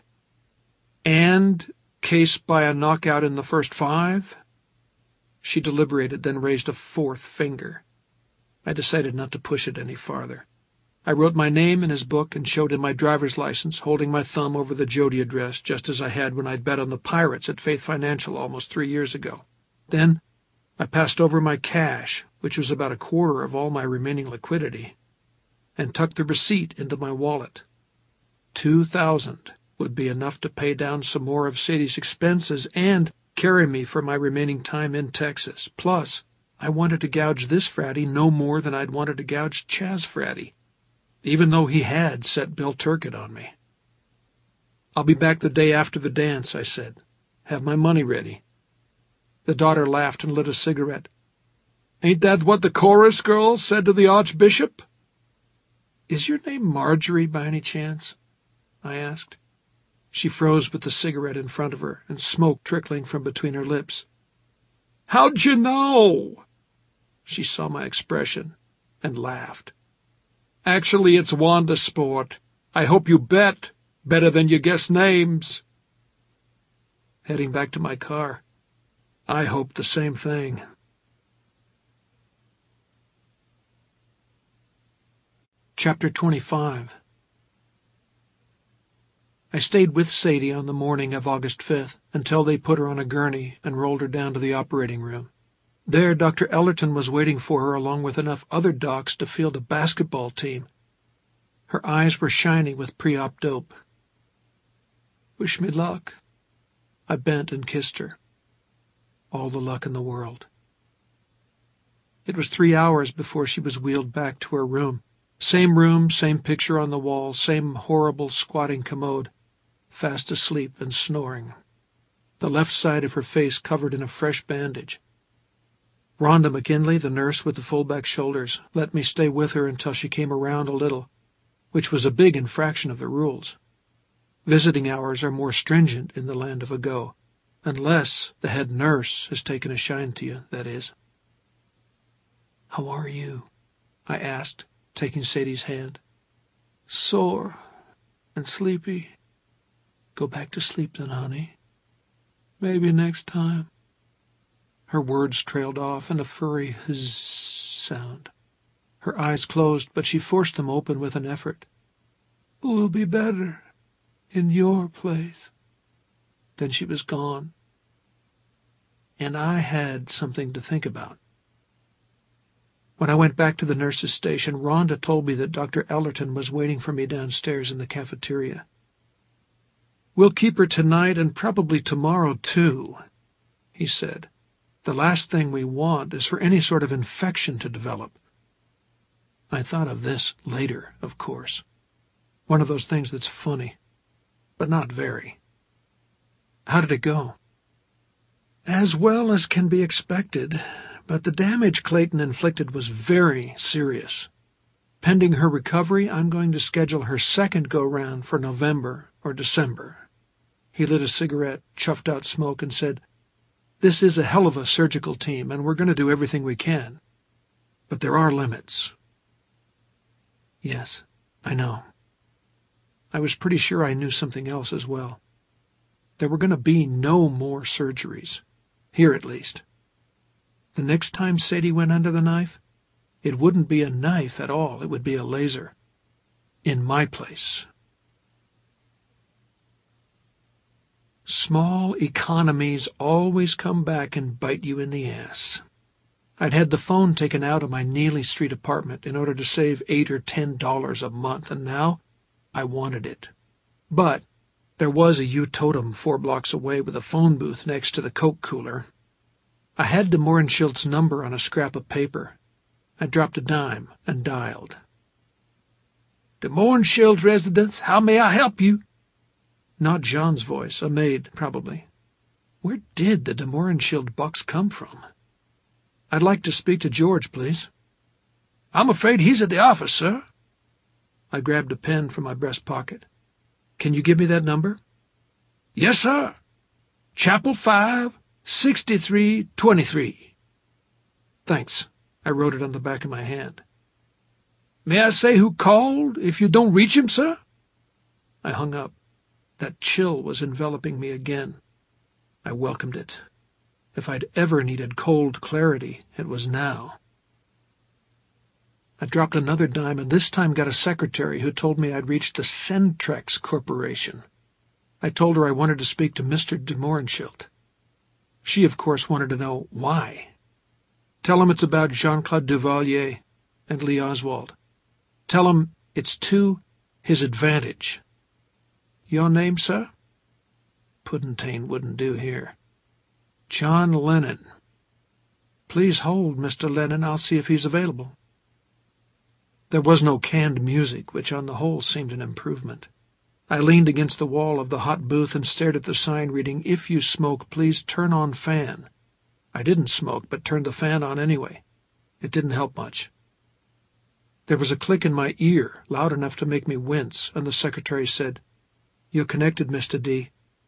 And Case by a knockout in the first 5? She deliberated, then raised a 4th finger. I decided not to push it any farther. I wrote my name in his book and showed him my driver's license, holding my thumb over the Jody address, just as I had when I'd bet on the Pirates at Faith Financial almost 3 years ago. Then I passed over my cash, which was about 1/4 of all my remaining liquidity, and tucked the receipt into my wallet. $2,000 would be enough to pay down some more of Sadie's expenses and carry me for my remaining time in Texas. Plus, I wanted to gouge this Fratty no more than I'd wanted to gouge Chas Fratty, even though he had set Bill Turcotte on me. I'll be back the day after the dance, I said. Have my money ready. The daughter laughed and lit a cigarette. Ain't that what the chorus girl said to the Archbishop? Is your name Marjorie by any chance? I asked. She froze with the cigarette in front of her and smoke trickling from between her lips. How'd you know? She saw my expression and laughed. Actually, it's Wanda Sport. I hope you bet better than you guess names. Heading back to my car, I hoped the same thing. Chapter 25. I stayed with Sadie on the morning of August 5th until they put her on a gurney and rolled her down to the operating room. There, Dr. Ellerton was waiting for her along with enough other docs to field a basketball team. Her eyes were shiny with pre-op dope. Wish me luck. I bent and kissed her. All the luck in the world. It was 3 hours before she was wheeled back to her room. Same room, same picture on the wall, same horrible squatting commode, fast asleep and snoring. The left side of her face covered in a fresh bandage. Rhonda McKinley, the nurse with the full-back shoulders, let me stay with her until she came around a little, which was a big infraction of the rules. Visiting hours are more stringent in the land of Ago, unless the head nurse has taken a shine to you, that is. How are you? I asked, taking Sadie's hand. Sore and sleepy. Go back to sleep then, honey. Maybe next time. Her words trailed off in a furry huzz sound. Her eyes closed, but she forced them open with an effort. We'll be better in your place. Then she was gone, and I had something to think about. When I went back to the nurse's station, Rhonda told me that Dr. Ellerton was waiting for me downstairs in the cafeteria. "We'll keep her tonight and probably tomorrow, too," he said. "The last thing we want is for any sort of infection to develop." I thought of this later, of course. One of those things that's funny, but not very. How did it go? As well as can be expected, but the damage Clayton inflicted was very serious. Pending her recovery, I'm going to schedule her second go-round for November or December. He lit a cigarette, chuffed out smoke, and said, "This is a hell of a surgical team, and we're going to do everything we can. But there are limits." Yes, I know. I was pretty sure I knew something else as well. There were going to be no more surgeries. Here, at least. The next time Sadie went under the knife, it wouldn't be a knife at all. It would be a laser. In my place. Small economies always come back and bite you in the ass. I'd had the phone taken out of my Neely Street apartment in order to save $8 or $10 a month, and now I wanted it. But there was a U-Totem 4 blocks away with a phone booth next to the Coke cooler. I had de Mohrenschildt's number on a scrap of paper. I dropped a dime and dialed. "De Mohrenschild residence, how may I help you?" Not John's voice, a maid, probably. Where did the de Mohrenschild bucks come from? "I'd like to speak to George, please." "I'm afraid he's at the office, sir." I grabbed a pen from my breast pocket. "Can you give me that number?" "Yes, sir. Chapel 5, 6323. "Thanks." I wrote it on the back of my hand. "May I say who called, if you don't reach him, sir?" I hung up. That chill was enveloping me again. I welcomed it. If I'd ever needed cold clarity, it was now. I dropped another dime and this time got a secretary who told me I'd reached the Centrex Corporation. I told her I wanted to speak to Mr. de Mohrenschild. She, of course, wanted to know why. "Tell him it's about Jean-Claude Duvalier and Lee Oswald. Tell him it's to his advantage." "Your name, sir?" Puddentane wouldn't do here. "John Lennon." "Please hold, Mr. Lennon. I'll see if he's available." There was no canned music, which on the whole seemed an improvement. I leaned against the wall of the hot booth and stared at the sign reading, "If you smoke, please turn on fan." I didn't smoke, but turned the fan on anyway. It didn't help much. There was a click in my ear, loud enough to make me wince, and the secretary said, "You're connected, Mr. D."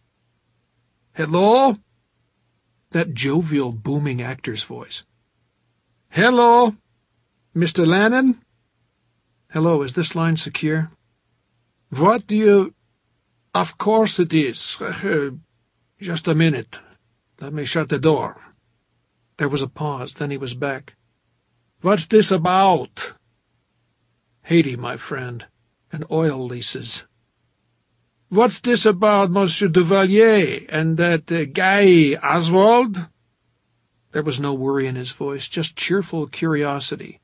"Hello?" That jovial, booming actor's voice. "Hello? Mr. Lennon?" "Hello, is this line secure?" "What do you—" "Of course it is. Just a minute. Let me shut the door." There was a pause, then he was back. "What's this about?" "Haiti, my friend, and oil leases." "What's this about Monsieur Duvalier and that guy Oswald?" There was no worry in his voice, just cheerful curiosity.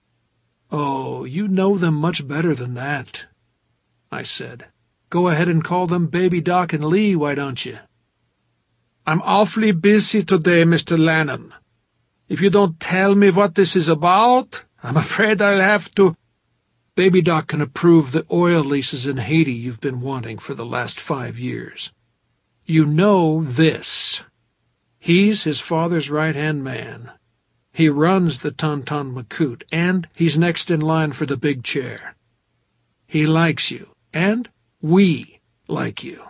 "Oh, you know them much better than that," I said. "Go ahead and call them Baby Doc and Lee, why don't you?" "I'm awfully busy today, Mr. Lennon. If you don't tell me what this is about, I'm afraid I'll have to—" "Baby Doc can approve the oil leases in Haiti you've been wanting for the last 5 years. You know this. He's his father's right-hand man. He runs the Tonton Macoute, and he's next in line for the big chair. He likes you, and we like you."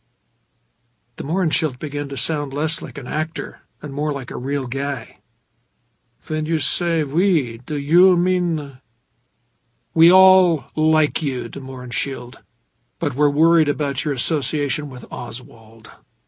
De Mohrenschildt began to sound less like an actor and more like a real guy. "When you say we, do you mean—" "We all like you, de Mohrenschildt, but we're worried about your association with Oswald."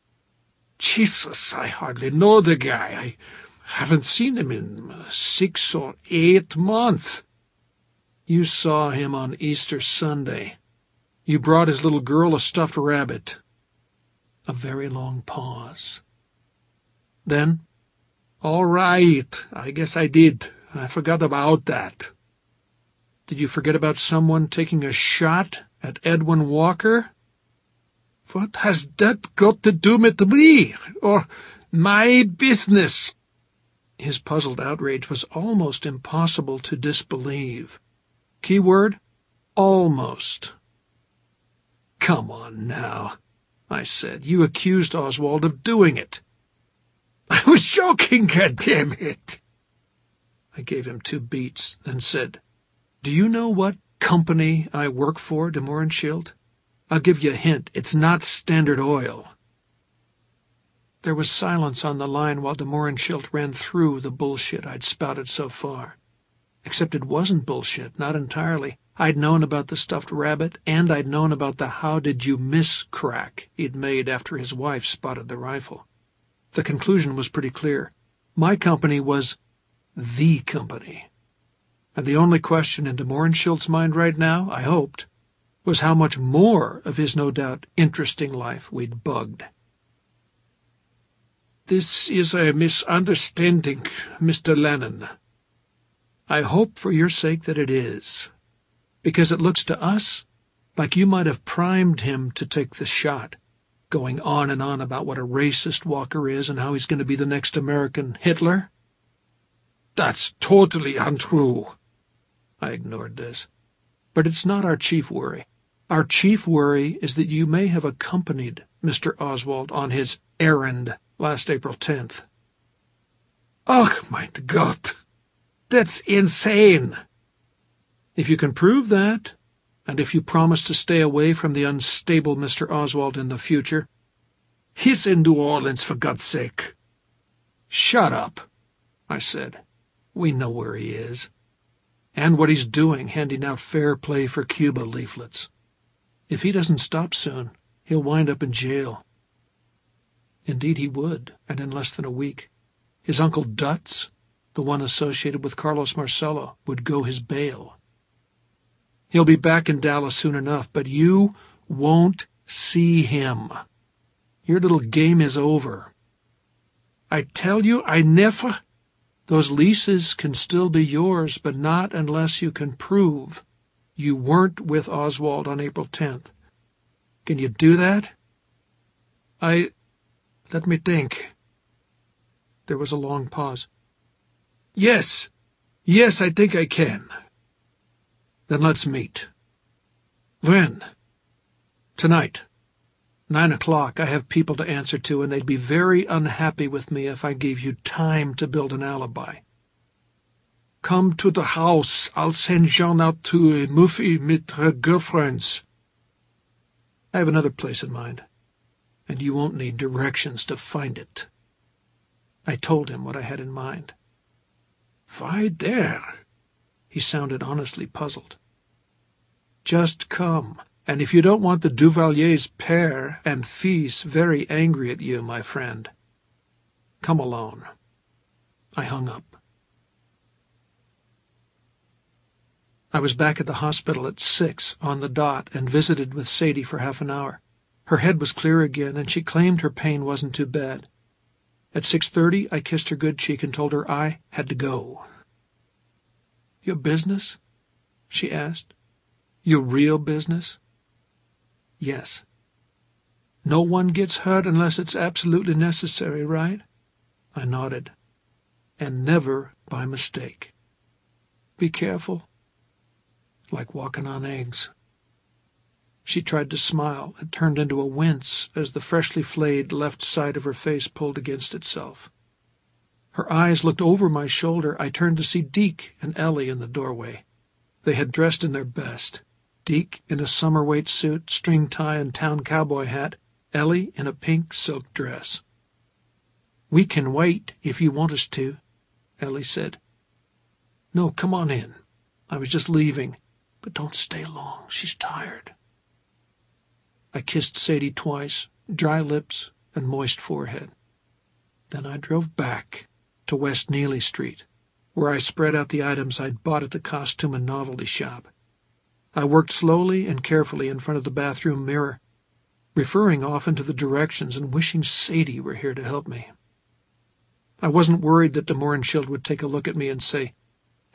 "Jesus, I hardly know the guy. I haven't seen him in 6 or 8 months." "You saw him on Easter Sunday. You brought his little girl a stuffed rabbit." A very long pause. Then, "All right, I guess I did. I forgot about that. Did you forget about someone taking a shot at Edwin Walker? What has that got to do with me, or my business? His puzzled outrage was almost impossible to disbelieve. Keyword, almost. Come on now, I said. You accused Oswald of doing it. I was joking, goddammit. I gave him 2 beats, then said, Do you know what company I work for, de Mohrenschildt? I'll give you a hint. It's not Standard Oil. There was silence on the line while de Mohrenschildt ran through the bullshit I'd spouted so far. Except it wasn't bullshit, not entirely. I'd known about the stuffed rabbit, and I'd known about the how did you miss crack he'd made after his wife spotted the rifle. The conclusion was pretty clear. My company was the company. And the only question in de Mohrenschildt's mind right now, I hoped, was how much more of his no doubt interesting life we'd bugged. This is a misunderstanding, Mr. Lennon. I hope for your sake that it is, because it looks to us like you might have primed him to take the shot, going on and on about what a racist Walker is and how he's going to be the next American Hitler. That's totally untrue. I ignored this. But it's not our chief worry. Our chief worry is that you may have accompanied Mr. Oswald on his errand last April 10th. Oh, my God! That's insane! If you can prove that, and if you promise to stay away from the unstable Mr. Oswald in the future, he's in New Orleans, for God's sake. Shut up, I said. We know where he is, and what he's doing, handing out fair play for Cuba leaflets. If he doesn't stop soon, he'll wind up in jail. Indeed he would, and in less than a week. His Uncle Dutz, the one associated with Carlos Marcello, would go his bail. He'll be back in Dallas soon enough, but you won't see him. Your little game is over. I tell you, I never... Those leases can still be yours, but not unless you can prove you weren't with Oswald on April 10th. Can you do that? Let me think. There was a long pause. Yes, I think I can. Then let's meet. When? Tonight. 9 o'clock. I have people to answer to, and they'd be very unhappy with me if I gave you time to build an alibi. Come to the house. I'll send Jean out to a movie with her girlfriends. I have another place in mind, and you won't need directions to find it. I told him what I had in mind. Why there? He sounded honestly puzzled. Just come. And if you don't want the Duvalier's père and fils very angry at you, my friend, come alone. I hung up. I was back at the hospital at 6 on the dot and visited with Sadie for half an hour. Her head was clear again, and she claimed her pain wasn't too bad. At 6:30, I kissed her good cheek and told her I had to go. Your business? She asked. Your real business? Yes. No one gets hurt unless it's absolutely necessary, right? I nodded. And never by mistake. Be careful. Like walking on eggs. She tried to smile. It turned into a wince as the freshly flayed left side of her face pulled against itself. Her eyes looked over my shoulder. I turned to see Deke and Ellie in the doorway. They had dressed in their best. Deke in a summer weight suit, string tie, and town cowboy hat, Ellie in a pink silk dress. We can wait if you want us to, Ellie said. No, come on in. I was just leaving, but don't stay long. She's tired. I kissed Sadie twice, dry lips and moist forehead. Then I drove back to West Neely Street, where I spread out the items I'd bought at the costume and novelty shop. I worked slowly and carefully in front of the bathroom mirror, referring often to the directions and wishing Sadie were here to help me. I wasn't worried that de Mohrenschildt would take a look at me and say,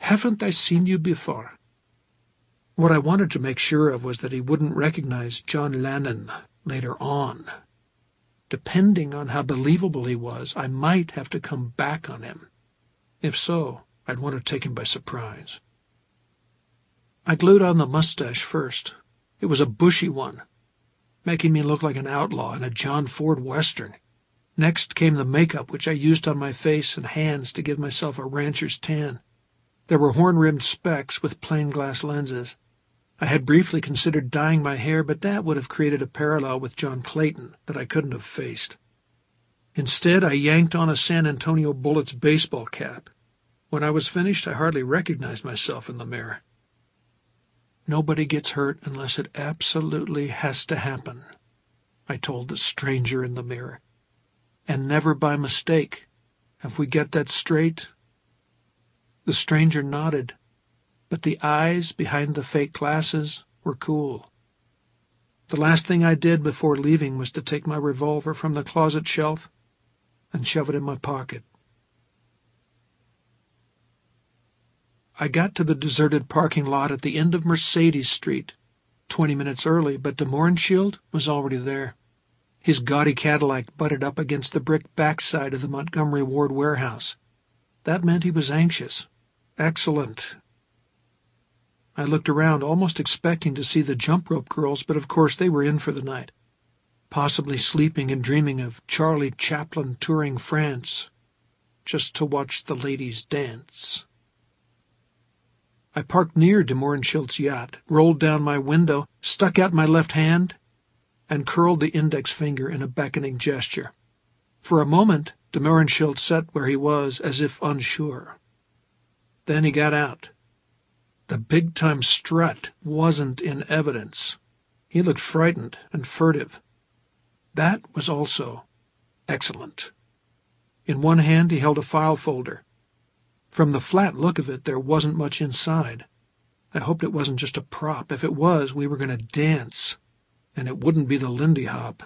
Haven't I seen you before?" What I wanted to make sure of was that he wouldn't recognize John Lannon later on. Depending on how believable he was, I might have to come back on him. If so, I'd want to take him by surprise. I glued on the mustache first. It was a bushy one, making me look like an outlaw in a John Ford Western. Next came the makeup, which I used on my face and hands to give myself a rancher's tan. There were horn-rimmed specs with plain glass lenses. I had briefly considered dyeing my hair, but that would have created a parallel with John Clayton that I couldn't have faced. Instead, I yanked on a San Antonio Bullets baseball cap. When I was finished, I hardly recognized myself in the mirror. "Nobody gets hurt unless it absolutely has to happen," I told the stranger in the mirror. "And never by mistake. If we get that straight?" The stranger nodded, but the eyes behind the fake glasses were cool. The last thing I did before leaving was to take my revolver from the closet shelf and shove it in my pocket. I got to the deserted parking lot at the end of Mercedes Street, 20 minutes early, but de Mohrenschildt was already there. His gaudy Cadillac butted up against the brick backside of the Montgomery Ward warehouse. That meant he was anxious. Excellent. I looked around, almost expecting to see the jump rope girls, but of course they were in for the night, possibly sleeping and dreaming of Charlie Chaplin touring France, just to watch the ladies dance. I parked near de Mohrenschildt's yacht, rolled down my window, stuck out my left hand, and curled the index finger in a beckoning gesture. For a moment, de Mohrenschildt sat where he was, as if unsure. Then he got out. The big-time strut wasn't in evidence. He looked frightened and furtive. That was also excellent. In one hand he held a file folder. From the flat look of it, there wasn't much inside. I hoped it wasn't just a prop. If it was, we were going to dance, and it wouldn't be the Lindy Hop.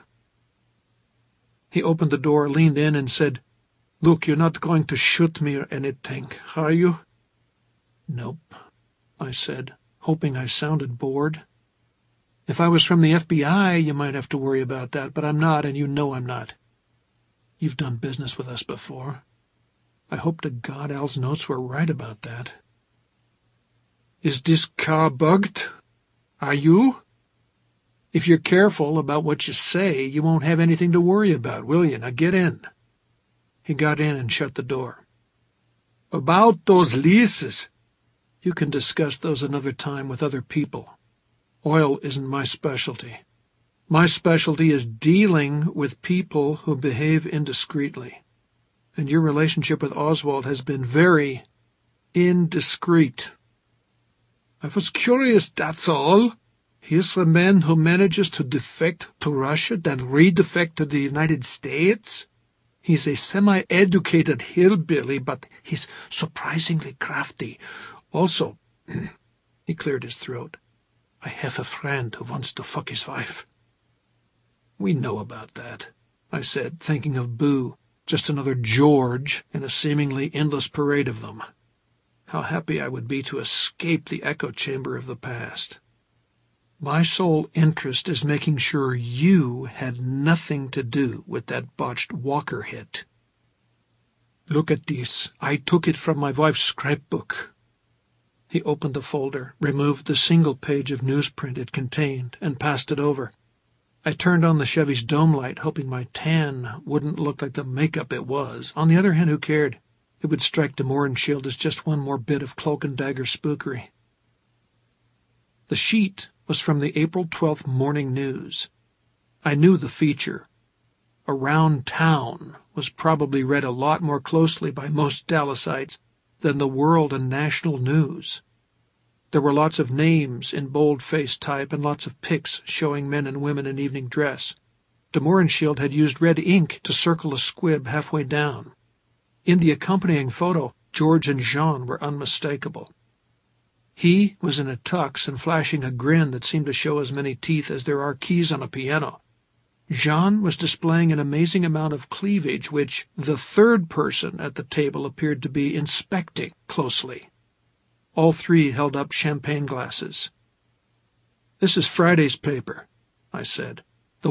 He opened the door, leaned in, and said, "Look, you're not going to shoot me or anything, are you?" "Nope," I said, hoping I sounded bored. "If I was from the FBI, you might have to worry about that, but I'm not, and you know I'm not. You've done business with us before. I hope to God Al's notes were right about that." "Is this car bugged? Are you? If you're careful about what you say, you won't have anything to worry about, will you? Now get in." He got in and shut the door. "About those leases, you can discuss those another time with other people. Oil isn't my specialty. My specialty is dealing with people who behave indiscreetly. And your relationship with Oswald has been very indiscreet." "I was curious, that's all. He's a man who manages to defect to Russia, then re-defect to the United States. He's a semi-educated hillbilly, but he's surprisingly crafty. Also," he cleared his throat, "I have a friend who wants to fuck his wife." "We know about that," I said, thinking of Boo, just another George in a seemingly endless parade of them. How happy I would be to escape the echo chamber of the past. My sole interest is making sure you had nothing to do with that botched Walker hit. "Look at this. I took it from my wife's scrapbook." He opened the folder, removed the single page of newsprint it contained, and passed it over. I turned on the Chevy's dome light, hoping my tan wouldn't look like the makeup it was. On the other hand, who cared? It would strike de Mohrenschildt as just one more bit of cloak and dagger spookery. The sheet was from the April 12th Morning News. I knew the feature. "Around Town" was probably read a lot more closely by most Dallasites than the World and National News. There were lots of names in bold-faced type and lots of pics showing men and women in evening dress. De Mohrenschildt had used red ink to circle a squib halfway down. In the accompanying photo, George and Jean were unmistakable. He was in a tux and flashing a grin that seemed to show as many teeth as there are keys on a piano. Jean was displaying an amazing amount of cleavage, which the third person at the table appeared to be inspecting closely. All three held up champagne glasses. "This is Friday's paper," I said.